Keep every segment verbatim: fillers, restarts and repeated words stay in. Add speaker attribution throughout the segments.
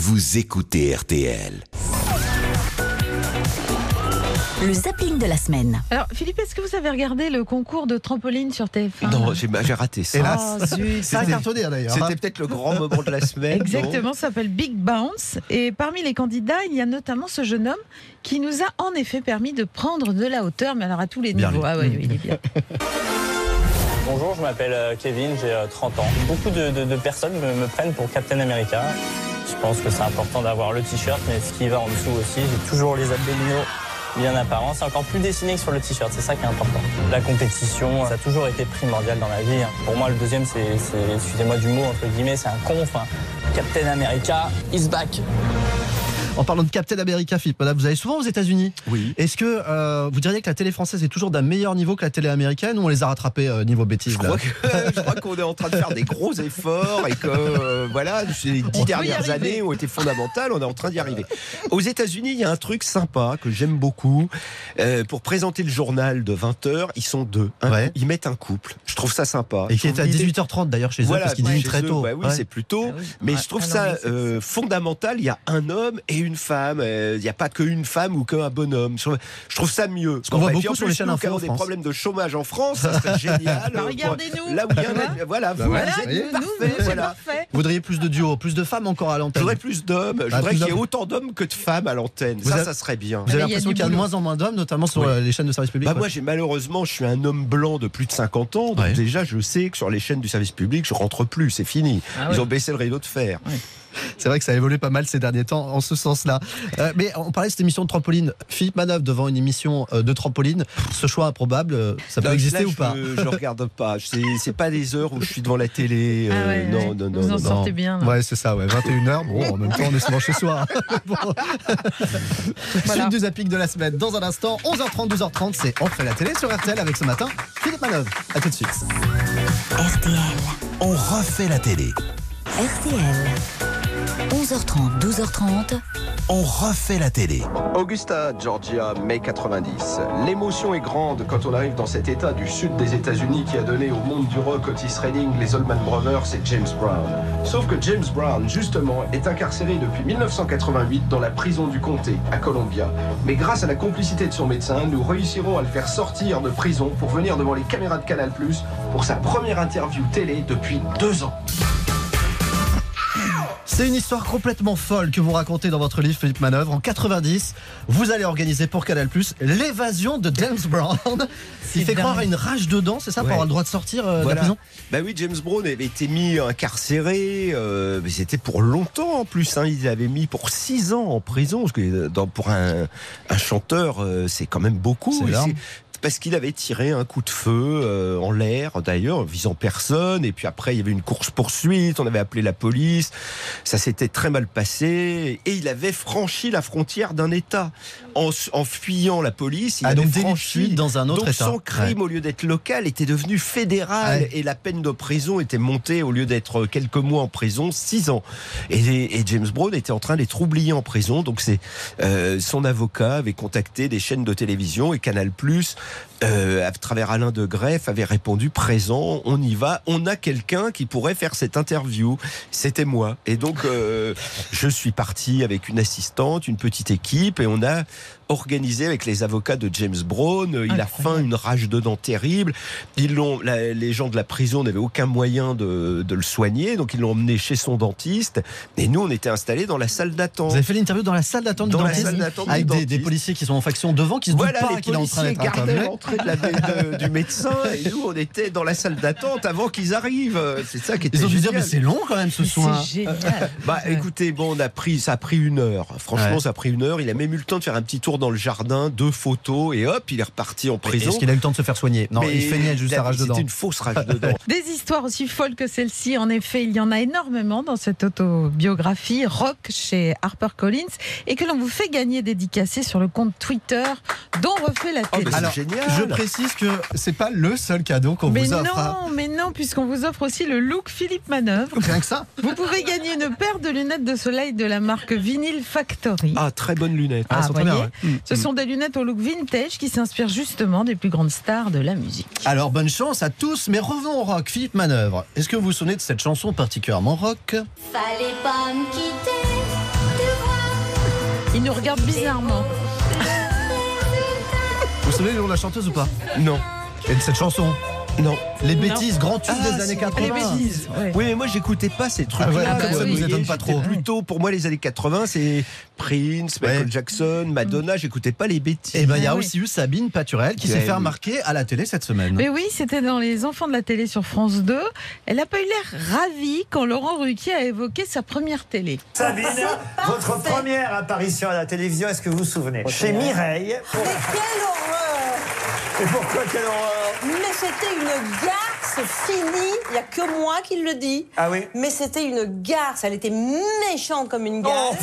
Speaker 1: vous écoutez R T L.
Speaker 2: Le zapping de la semaine.
Speaker 3: Alors Philippe, est-ce que vous avez regardé le concours de trampoline sur T F un?
Speaker 4: Non, j'ai, j'ai raté ça.
Speaker 3: Hélas. Oh, zut.
Speaker 4: Ça a cartonné d'ailleurs. C'était peut-être le grand moment de la semaine.
Speaker 3: Exactement, ça s'appelle Big Bounce. Et parmi les candidats, il y a notamment ce jeune homme qui nous a en effet permis de prendre de la hauteur, mais alors à tous les
Speaker 4: bien
Speaker 3: niveaux. Ah oui, oui, il est bien.
Speaker 5: Bonjour, je m'appelle Kevin, j'ai trente ans. Beaucoup de, de, de personnes me, me prennent pour Captain America. Je pense que c'est important d'avoir le t-shirt, mais ce qui va en dessous aussi, j'ai toujours les abdominaux bien apparents. C'est encore plus dessiné que sur le t-shirt, c'est ça qui est important. La compétition, ça a toujours été primordial dans la vie. Pour moi, le deuxième, c'est, c'est excusez-moi du mot, entre guillemets, c'est un con. Enfin, Captain America is back.
Speaker 6: En parlant de Captain America, Philippe, madame, vous allez souvent aux États-Unis.
Speaker 4: Oui.
Speaker 6: Est-ce que euh, vous diriez que la télé française est toujours d'un meilleur niveau que la télé américaine, ou on les a rattrapés euh, niveau bêtises?
Speaker 4: Je crois, que, je crois qu'on est en train de faire des gros efforts et que euh, voilà, les dix dernières années ont été fondamentales. On est en train d'y arriver. Aux États-Unis, il y a un truc sympa que j'aime beaucoup. Euh, pour présenter le journal de vingt heures, ils sont deux. Un,
Speaker 6: ouais.
Speaker 4: Ils mettent un couple. Je trouve ça sympa.
Speaker 6: Et qui est à dix-huit heures trente d'ailleurs chez
Speaker 4: voilà,
Speaker 6: eux, parce qu'ils dînent très
Speaker 4: eux,
Speaker 6: tôt.
Speaker 4: Bah oui,
Speaker 6: ouais.
Speaker 4: c'est plus tôt.
Speaker 3: Ah oui.
Speaker 4: Mais
Speaker 3: Ouais.
Speaker 4: je trouve
Speaker 3: ah non,
Speaker 4: ça
Speaker 3: mais
Speaker 4: euh, fondamental. Il y a un homme et une femme. Il n'y a pas qu'une femme ou qu'un bonhomme. Je trouve, je trouve ça mieux.
Speaker 6: Ce qu'on voit
Speaker 4: Et
Speaker 6: beaucoup
Speaker 4: en
Speaker 6: sur
Speaker 4: plus,
Speaker 6: les chaînes
Speaker 4: nous
Speaker 6: info
Speaker 4: qui avons
Speaker 6: en
Speaker 4: des
Speaker 6: France.
Speaker 4: problèmes de chômage en France, ça serait génial.
Speaker 3: Bah, regardez-nous.
Speaker 4: Là où il y en a, voilà, vous,
Speaker 3: Voilà,
Speaker 4: vous êtes
Speaker 3: nous,
Speaker 4: parfait,
Speaker 3: nous, c'est
Speaker 4: voilà.
Speaker 3: parfait.
Speaker 6: Vous voudriez plus de duos, plus de femmes encore à
Speaker 4: Je
Speaker 6: l'antenne?
Speaker 4: voudrais plus d'hommes. Je
Speaker 6: Ah,
Speaker 4: voudrais
Speaker 6: plus
Speaker 4: qu'il y ait
Speaker 6: d'hommes.
Speaker 4: autant d'hommes que de femmes à l'antenne.
Speaker 6: Vous
Speaker 4: Ça,
Speaker 6: avez-
Speaker 4: ça serait bien.
Speaker 6: Vous avez
Speaker 3: Ah, mais il y a
Speaker 6: l'impression
Speaker 3: du
Speaker 6: qu'il y a de
Speaker 3: boulot.
Speaker 6: moins en moins d'hommes, notamment sur
Speaker 4: Oui.
Speaker 6: euh, les chaînes de service public?
Speaker 4: Bah
Speaker 6: ouais.
Speaker 4: moi, j'ai malheureusement, je suis un homme blanc de plus de cinquante ans. Donc
Speaker 6: Ouais.
Speaker 4: déjà, je sais que sur les chaînes du service public, je rentre plus. C'est fini.
Speaker 3: Ah
Speaker 4: Ils
Speaker 3: ouais.
Speaker 4: ont baissé le rideau de fer.
Speaker 6: C'est vrai que ça a évolué pas mal ces derniers temps en ce sens-là. Euh, mais on parlait de cette émission de trampoline. Philippe Manœuvre devant une émission euh, de trampoline, ce choix improbable, euh, ça peut
Speaker 4: Là,
Speaker 6: exister
Speaker 4: là,
Speaker 6: ou pas?
Speaker 4: Je, je regarde pas. C'est, c'est pas des heures où je suis devant la télé. euh,
Speaker 3: Ah ouais,
Speaker 4: non,
Speaker 3: ouais.
Speaker 4: non, non,
Speaker 3: Vous
Speaker 4: non,
Speaker 3: en
Speaker 4: non.
Speaker 3: sortez bien. là.
Speaker 6: Ouais, c'est ça, ouais. vingt et une heures. Bon, en même temps, on est souvent chez soi. Bon.
Speaker 3: Voilà.
Speaker 6: Suite du zapping de la semaine. Dans un instant, onze heures trente, douze heures trente, c'est On fait la télé sur R T L avec ce matin Philippe Manœuvre. A tout de suite.
Speaker 2: R T L.
Speaker 1: On refait la télé.
Speaker 2: R T L. onze heures trente, douze heures trente.
Speaker 1: On refait la télé.
Speaker 7: Augusta, Georgia, mai quatre-vingt-dix. L'émotion est grande quand on arrive dans cet état du sud des États-Unis qui a donné au monde du rock Otis Redding, les Allman Brothers et James Brown. Sauf que James Brown, justement, est incarcéré depuis mille neuf cent quatre-vingt-huit dans la prison du comté, à Columbia. Mais grâce à la complicité de son médecin, nous réussirons à le faire sortir de prison pour venir devant les caméras de Canal plus, pour sa première interview télé depuis deux ans.
Speaker 6: C'est une histoire complètement folle que vous racontez dans votre livre Philippe Manœuvre. En quatre-vingt-dix, vous allez organiser pour Canal plus l'évasion de James Brown. Il fait
Speaker 3: dingue.
Speaker 6: croire à une rage dedans, c'est ça, pour
Speaker 4: Ouais.
Speaker 6: avoir le droit de sortir euh, de
Speaker 4: Voilà.
Speaker 6: la prison?
Speaker 4: Bah oui, James Brown avait été mis incarcéré, euh, mais c'était pour longtemps en plus. Hein. Il l'avait mis pour six ans en prison, parce que dans, pour un, un chanteur, euh, c'est quand même beaucoup.
Speaker 6: C'est
Speaker 4: Et
Speaker 6: énorme.
Speaker 4: parce qu'il avait tiré un coup de feu euh, en l'air, d'ailleurs, visant personne. Et puis après, il y avait une course-poursuite, on avait appelé la police. Ça s'était très mal passé. Et il avait franchi la frontière d'un État. En, en fuyant la police, il
Speaker 6: Ah,
Speaker 4: avait
Speaker 6: donc délit de
Speaker 4: franchi...
Speaker 6: fuite dans un autre
Speaker 4: donc
Speaker 6: État.
Speaker 4: son crime,
Speaker 6: Ouais.
Speaker 4: au lieu d'être local, était devenu fédéral.
Speaker 6: Ouais.
Speaker 4: Et la peine de prison était montée, au lieu d'être quelques mois en prison, six ans. Et, et James Brown était en train d'être oublié en prison. Donc c'est euh, son avocat avait contacté des chaînes de télévision et Canal plus, euh, à travers Alain de Greff, avait répondu présent, on y va, on a quelqu'un qui pourrait faire cette interview. C'était moi. Et donc euh, je suis parti avec une assistante, une petite équipe, et on a organisé avec les avocats de James Brown. Il a faim, une rage de dents terrible. Ils l'ont, la, les gens de la prison n'avaient aucun moyen de, de le soigner, donc ils l'ont emmené chez son dentiste. Et nous, on était installés dans la salle d'attente.
Speaker 6: Vous avez fait l'interview dans la salle d'attente du
Speaker 4: Dans la
Speaker 6: dentiste,
Speaker 4: salle d'attente du
Speaker 6: avec des, des
Speaker 4: dentiste.
Speaker 6: policiers qui sont en faction devant, qui se
Speaker 4: Voilà,
Speaker 6: doutent pas
Speaker 4: les
Speaker 6: qu'il est en train
Speaker 4: policiers
Speaker 6: d'être
Speaker 4: gardaient
Speaker 6: interviewé.
Speaker 4: l'entrée de la, de- du médecin, et nous, on était dans la salle d'attente avant qu'ils arrivent. C'est ça qui était
Speaker 6: Ils ont dû dire,
Speaker 4: génial.
Speaker 6: mais c'est long quand même ce
Speaker 3: Mais
Speaker 6: soin.
Speaker 3: C'est génial.
Speaker 4: Bah écoutez, bon, on a pris, ça a pris une heure. Franchement,
Speaker 6: Ouais.
Speaker 4: ça a pris une heure. Il a même eu le temps de faire un petit tour dans le jardin, deux photos, et hop, il est reparti en prison.
Speaker 6: Est-ce qu'il a eu le temps de se faire soigner? Non,
Speaker 4: Mais
Speaker 6: il feignait juste la rage dedans.
Speaker 4: C'était une fausse rage dedans.
Speaker 3: Des histoires aussi folles que celle-ci, en effet, il y en a énormément dans cette autobiographie Rock chez HarperCollins, et que l'on vous fait gagner dédicacé sur le compte Twitter dont refait la
Speaker 4: Oh,
Speaker 3: télé.
Speaker 4: mais c'est
Speaker 6: Alors,
Speaker 4: génial.
Speaker 6: je précise que c'est pas le seul cadeau qu'on
Speaker 3: mais
Speaker 6: vous
Speaker 3: non,
Speaker 6: offre. hein.
Speaker 3: mais non, puisqu'on vous offre aussi le look Philippe Manœuvre.
Speaker 6: Rien que ça.
Speaker 3: Vous pouvez gagner une paire de lunettes de soleil de la marque Vinyl Factory.
Speaker 4: Ah, très bonne lunette.
Speaker 3: Ah,
Speaker 6: elles sont très
Speaker 3: voyez,
Speaker 6: bien, ouais.
Speaker 3: ce sont des lunettes au look vintage qui s'inspirent justement des plus grandes stars de la musique.
Speaker 6: Alors bonne chance à tous, mais revenons au rock. Philippe Manœuvre, est-ce que vous vous souvenez de cette chanson particulièrement rock?
Speaker 8: Fallait pas me quitter,
Speaker 3: Il nous regarde bizarrement.
Speaker 6: Vous savez le nom de la chanteuse ou pas?
Speaker 4: Non,
Speaker 6: Et de cette chanson?
Speaker 4: non.
Speaker 6: Les bêtises, grand tube
Speaker 4: Ah,
Speaker 6: des années
Speaker 4: c'est-
Speaker 6: quatre-vingts.
Speaker 3: Les bêtises. ouais.
Speaker 4: Oui, mais moi j'écoutais pas ces trucs-là.
Speaker 6: Ah ouais,
Speaker 3: comme
Speaker 4: quoi.
Speaker 3: ça,
Speaker 4: Vous
Speaker 3: vous
Speaker 4: voyez,
Speaker 6: étonne pas
Speaker 4: j'étais
Speaker 6: trop.
Speaker 4: Plutôt, pour moi, les années quatre-vingts, c'est Prince, Michael
Speaker 6: Ouais.
Speaker 4: Jackson, Madonna. J'écoutais pas les bêtises.
Speaker 6: Et ben il y a
Speaker 3: Ah oui.
Speaker 6: aussi eu Sabine Paturel qui
Speaker 4: Ouais,
Speaker 6: s'est fait
Speaker 4: oui.
Speaker 6: remarquer à la télé cette semaine.
Speaker 3: Mais oui, c'était dans Les Enfants de la télé sur France deux. Elle n'a pas eu l'air ravie quand Laurent Ruquier a évoqué sa première télé.
Speaker 8: Sabine, votre première apparition à la télévision, est-ce que vous vous souvenez? Chez Mireille.
Speaker 9: Mais quelle horreur!
Speaker 8: Et pourquoi quelle horreur?
Speaker 9: Mais c'était une garce finie, il n'y a que moi qui le dis.
Speaker 8: Ah oui?
Speaker 9: Mais c'était une garce, elle était méchante comme une garce.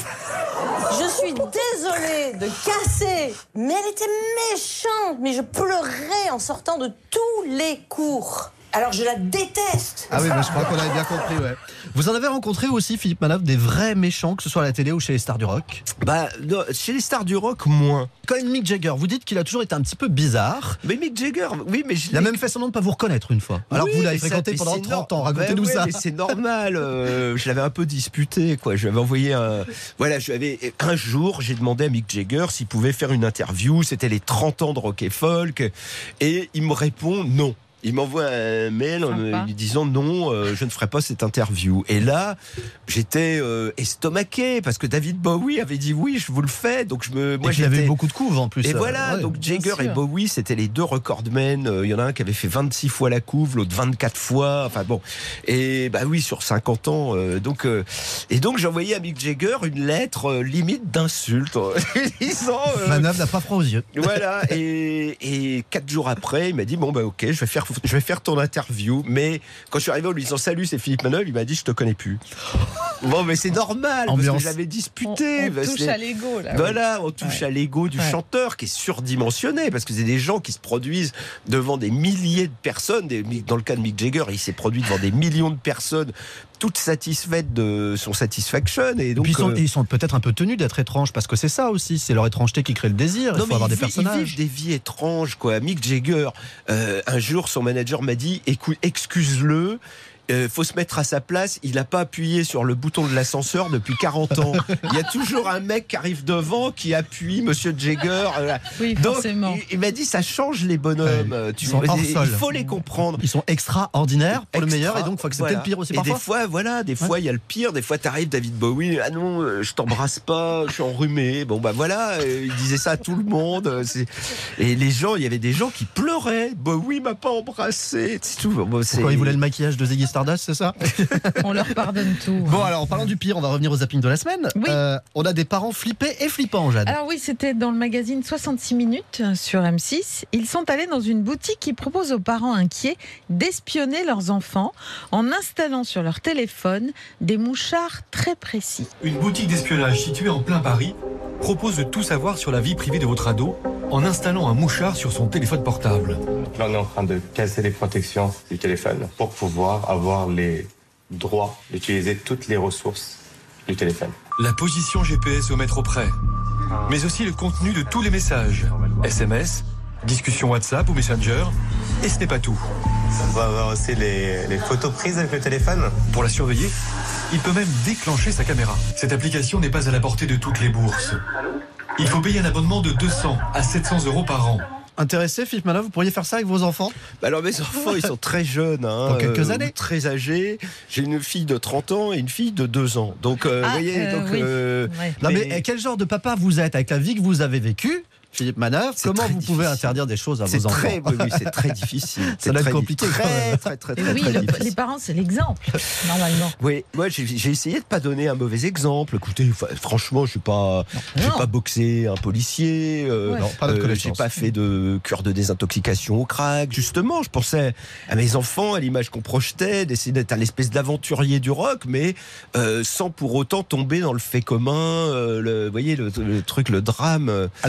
Speaker 9: Je suis désolée de casser, mais elle était méchante. Mais je pleurais en sortant de tous les cours. Alors je la déteste.
Speaker 6: Ah oui, mais je crois qu'on avait bien compris, ouais. Vous en avez rencontré aussi, Philippe Manœuvre, des vrais méchants, que ce soit à la télé ou chez les stars du rock?
Speaker 4: Bah, non, chez les stars du rock, moins.
Speaker 6: Quand même Mick Jagger, vous dites qu'il a toujours été un petit peu bizarre.
Speaker 4: Mais Mick Jagger, oui, mais je
Speaker 6: Il a
Speaker 4: l'ai-
Speaker 6: même fait semblant de ne pas vous reconnaître une fois. Alors
Speaker 4: Oui,
Speaker 6: que vous l'avez
Speaker 4: mais ça-
Speaker 6: fréquenté
Speaker 4: mais
Speaker 6: pendant
Speaker 4: c'est
Speaker 6: trente
Speaker 4: nor-
Speaker 6: ans. Racontez-nous
Speaker 4: Ben ouais,
Speaker 6: ça.
Speaker 4: mais c'est normal. euh, je l'avais un peu disputé, quoi. Je lui avais envoyé un. Voilà, je lui avais. Un jour, j'ai demandé à Mick Jagger s'il pouvait faire une interview. C'était les trente ans de rock et folk. Et il me répond non. Il m'envoie un mail en me
Speaker 3: Sympa.
Speaker 4: disant non, euh, je ne ferai pas cette interview. Et là, j'étais euh, estomaqué parce que David Bowie avait dit oui, je vous le fais. Donc je me, moi
Speaker 6: Et puis il avait
Speaker 4: j'étais.
Speaker 6: eu beaucoup de couves en plus.
Speaker 4: Et
Speaker 6: euh,
Speaker 4: voilà,
Speaker 6: ouais.
Speaker 4: donc Jagger
Speaker 3: sûr.
Speaker 4: et Bowie, c'était les deux recordmen. Euh, Il y en a un qui avait fait vingt-six fois la couve, l'autre vingt-quatre fois. Enfin bon. Et bah oui, sur cinquante ans. euh, donc, euh, et donc j'ai envoyé à Mick Jagger une lettre euh, limite d'insulte. disant, euh,
Speaker 6: Manœuvre n'a pas froid aux yeux.
Speaker 4: voilà, et, et quatre jours après, il m'a dit bon bah ok, je vais faire, je vais faire ton interview. Mais quand je suis arrivé en lui disant salut, c'est Philippe Manœuvre, il m'a dit je te connais plus. Bon, mais c'est normal
Speaker 6: Ambiance.
Speaker 4: parce que j'avais
Speaker 3: On,
Speaker 4: disputé.
Speaker 3: on
Speaker 4: parce
Speaker 3: touche
Speaker 4: que-
Speaker 3: à l'ego là. oui.
Speaker 4: voilà, on touche
Speaker 3: Ouais.
Speaker 4: à l'ego du
Speaker 3: Ouais.
Speaker 4: chanteur qui est surdimensionné parce que c'est des gens qui se produisent devant des milliers de personnes. Des- dans le cas de Mick Jagger, il s'est produit devant des millions de personnes, toutes satisfaites de son Satisfaction. Et donc,
Speaker 6: Puis ils sont,
Speaker 4: euh,
Speaker 6: ils sont peut-être un peu tenus d'être étranges parce que c'est ça aussi, c'est leur étrangeté qui crée le désir. Il
Speaker 4: non,
Speaker 6: faut
Speaker 4: mais
Speaker 6: avoir
Speaker 4: ils
Speaker 6: des
Speaker 4: vivent- Ils
Speaker 6: personnages.
Speaker 4: vivent des vies étranges, quoi. Mick Jagger, euh, un jour, son manager m'a dit écoute, excuse-le. Euh, faut se mettre à sa place. Il n'a pas appuyé sur le bouton de l'ascenseur depuis quarante ans. Il y a toujours un mec qui arrive devant qui appuie Monsieur Jagger. Voilà.
Speaker 3: Oui,
Speaker 4: Donc,
Speaker 3: forcément.
Speaker 4: il, il m'a dit ça change les bonhommes.
Speaker 6: Ouais,
Speaker 4: Tu
Speaker 6: ils sont
Speaker 4: vois,
Speaker 6: hors
Speaker 4: il
Speaker 6: sol.
Speaker 4: faut les comprendre.
Speaker 6: Ils sont extraordinaires pour le
Speaker 4: Extra,
Speaker 6: meilleur et donc il faut accepter
Speaker 4: voilà.
Speaker 6: le pire aussi
Speaker 4: et
Speaker 6: parfois.
Speaker 4: des fois, voilà, des fois il y a le pire. Des fois, t'arrives David Bowie, ah non, euh, je t'embrasse pas, je suis enrhumé. Bon bah voilà, euh, il disait ça à tout le monde. euh, c'est- Et les gens, il y avait des gens qui pleuraient. Bowie m'a pas embrassé. C'est tout. Bon, c'est-
Speaker 6: Pourquoi ils voulaient le maquillage de Ziggy Stardust, c'est ça?
Speaker 3: On leur pardonne tout.
Speaker 6: Bon, alors en parlant du pire, on va revenir au zapping de la semaine.
Speaker 3: Oui.
Speaker 6: Euh, on a des parents flippés et flippants, Jade.
Speaker 3: Alors oui, c'était dans le magazine soixante-six minutes sur M six. Ils sont allés dans une boutique qui propose aux parents inquiets d'espionner leurs enfants en installant sur leur téléphone des mouchards très précis.
Speaker 10: Une boutique d'espionnage située en plein Paris propose de tout savoir sur la vie privée de votre ado en installant un mouchard sur son téléphone portable.
Speaker 11: Là, on est en train de casser les protections du téléphone pour pouvoir avoir les droits d'utiliser toutes les ressources du téléphone.
Speaker 10: La position G P S au mètre près, mais aussi le contenu de tous les messages, S M S, discussions WhatsApp ou Messenger, et ce n'est pas tout.
Speaker 11: On va avoir aussi les, les photos prises avec le téléphone.
Speaker 10: Pour la surveiller, il peut même déclencher sa caméra. Cette application n'est pas à la portée de toutes les bourses. Il faut payer un abonnement de deux cents à sept cents euros par an.
Speaker 6: Intéressé, Philippe Manœuvre, vous pourriez faire ça avec vos enfants?
Speaker 4: Bah alors mes enfants, ils sont très jeunes, hein,
Speaker 6: Dans quelques
Speaker 4: euh,
Speaker 6: années.
Speaker 4: très âgés. J'ai une fille de trente ans et une fille de deux ans. Donc, euh,
Speaker 3: Ah,
Speaker 4: vous voyez,
Speaker 3: euh,
Speaker 4: donc,
Speaker 3: oui.
Speaker 4: euh,
Speaker 3: Ouais.
Speaker 6: Non mais,
Speaker 4: mais-
Speaker 6: eh, quel genre de papa vous êtes avec la vie que vous avez vécue, Philippe Manœuvre?
Speaker 4: C'est
Speaker 6: Comment
Speaker 4: très
Speaker 6: vous pouvez
Speaker 4: difficile.
Speaker 6: interdire des choses à
Speaker 4: c'est
Speaker 6: vos enfants?
Speaker 4: très, oui, oui, c'est très difficile. C'est
Speaker 6: doit être
Speaker 4: très
Speaker 6: compliqué,
Speaker 4: Très,
Speaker 6: quand même.
Speaker 4: très, très,
Speaker 3: Et
Speaker 4: très,
Speaker 3: oui,
Speaker 4: très
Speaker 3: le-
Speaker 4: difficile.
Speaker 3: les parents, c'est l'exemple, normalement.
Speaker 4: Oui, moi j'ai j'ai essayé de pas donner un mauvais exemple. Écoutez, fa- franchement, je suis pas, j'ai
Speaker 3: Non.
Speaker 4: pas boxé un policier. euh,
Speaker 3: Ouais.
Speaker 6: Non, pas de
Speaker 4: euh,
Speaker 6: connaissance.
Speaker 4: j'ai pas fait de cure de désintoxication au crack. Justement, je pensais à mes enfants, à l'image qu'on projetait, d'essayer d'être un espèce d'aventurier du rock, mais euh, sans pour autant tomber dans le fait commun. euh, le, vous voyez le, le truc, le drame. euh.
Speaker 6: Alors, votre fille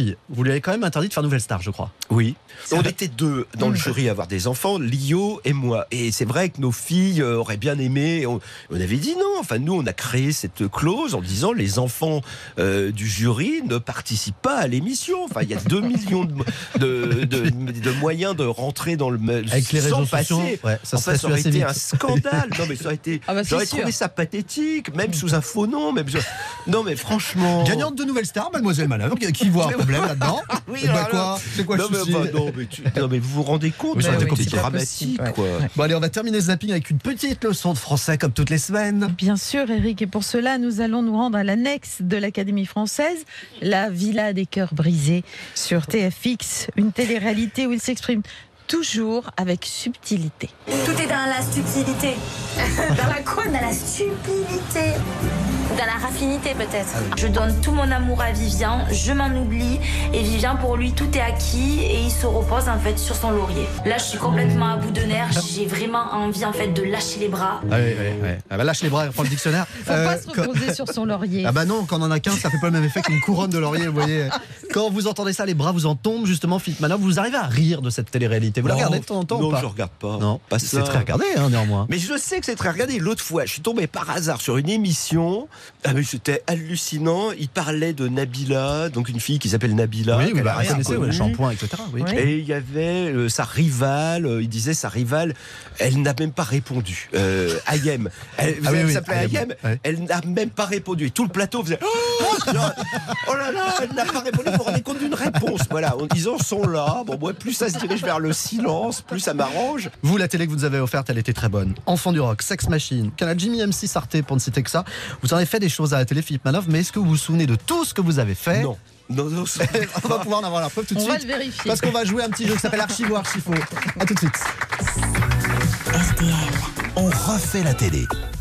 Speaker 6: fille. Vous lui avez quand même interdit de faire Nouvelle Star, je crois.
Speaker 4: Oui. On était deux dans le jury à avoir des enfants, Lio et moi. Et c'est vrai que nos filles auraient bien aimé. On, on avait dit non. Enfin, nous, on a créé cette clause en disant les enfants euh, du jury ne participent pas à l'émission. Enfin, il y a deux millions de, de, de, de moyens de rentrer dans le
Speaker 6: avec les réseaux sociaux. Ouais, ça,
Speaker 4: enfin, ça aurait été vite. un scandale. Non, mais ça aurait été.
Speaker 3: Ah bah,
Speaker 4: j'aurais
Speaker 3: sûr.
Speaker 4: trouvé ça pathétique, même sous un faux nom. Même... Non, mais franchement.
Speaker 6: Gagnante de Nouvelle Star, Mademoiselle Manœuvre, qui voit un problème là-dedans.
Speaker 4: Oui,
Speaker 6: bah
Speaker 4: alors,
Speaker 6: quoi C'est quoi
Speaker 4: non,
Speaker 6: le souci
Speaker 4: mais, bah, non, mais tu, non, mais vous vous rendez compte,
Speaker 6: oui,
Speaker 4: c'est
Speaker 6: oui,
Speaker 4: oui, dramatique.
Speaker 3: Ouais.
Speaker 4: Quoi.
Speaker 3: Ouais.
Speaker 6: Bon, allez, on va terminer ce zapping avec une petite leçon de français comme toutes les semaines.
Speaker 3: Bien sûr, Eric, et pour cela, nous allons nous rendre à l'annexe de l'Académie française, la Villa des cœurs brisés, sur T F X, une télé-réalité où il s'exprime toujours avec subtilité.
Speaker 12: Tout est dans la subtilité. Dans la quoi? Dans la stupidité. Dans la raffinité peut-être. Je donne tout mon amour à Vivian, je m'en oublie et Vivian pour lui tout est acquis et il se repose en fait sur son laurier. Là je suis complètement à bout de nerfs, j'ai vraiment envie en fait de lâcher les bras.
Speaker 6: Ah oui, oui, oui. Ah bah lâche les bras, prends le dictionnaire.
Speaker 3: Faut euh, pas se reposer quand... sur son laurier.
Speaker 6: Ah bah non, quand on en a qu'un, ça fait pas le même effet qu'une couronne de laurier, vous voyez. Quand vous entendez ça, les bras vous en tombent justement, Philippe Manœuvre, vous arrivez à rire de cette télé-réalité. Vous la regardez de temps en temps
Speaker 4: non,
Speaker 6: ou pas?
Speaker 4: je regarde pas.
Speaker 6: Non,
Speaker 4: pas
Speaker 6: c'est
Speaker 4: ça.
Speaker 6: très regardé hein, néanmoins.
Speaker 4: Mais je sais que c'est très regardé. L'autre fois, je suis tombé par hasard sur une émission. Ah mais c'était hallucinant. Il parlait de Nabila, donc une fille qui s'appelle Nabila.
Speaker 6: Oui, oui, bah,
Speaker 4: vous
Speaker 6: connaissez, ouais, le shampoing, et cetera. Oui.
Speaker 3: Oui.
Speaker 4: Et il y avait euh, sa rivale. Euh, il disait sa rivale. Elle n'a même pas répondu. Euh, Ayem. Elle,
Speaker 6: ah, oui,
Speaker 4: elle
Speaker 6: oui,
Speaker 4: s'appelait
Speaker 6: Ayem.
Speaker 4: Ayem.
Speaker 6: Ouais.
Speaker 4: Elle n'a même pas répondu. Et tout le plateau faisait. Oh, genre, oh là là, elle n'a pas répondu. Vous vous rendez compte d'une réponse. Voilà, en disant sont là. Bon, moi, plus ça se dirige vers le silence, plus ça m'arrange.
Speaker 6: Vous, la télé que vous nous avez offerte, elle était très bonne. Enfant du rock, Sex Machine, Canal Jimmy, M six, Arte, pour ne citer que ça. Vous en avez fait des choses à la télé, Philippe Manœuvre, mais est-ce que vous vous souvenez de tout ce que vous avez fait?
Speaker 4: Non. Non, non,
Speaker 6: on va pouvoir en avoir la preuve tout de
Speaker 3: on
Speaker 6: suite.
Speaker 3: On va le vérifier.
Speaker 6: Parce qu'on va jouer un petit jeu qui s'appelle Archivo Archifaux. A tout de suite.
Speaker 2: R T L.
Speaker 1: On refait la télé.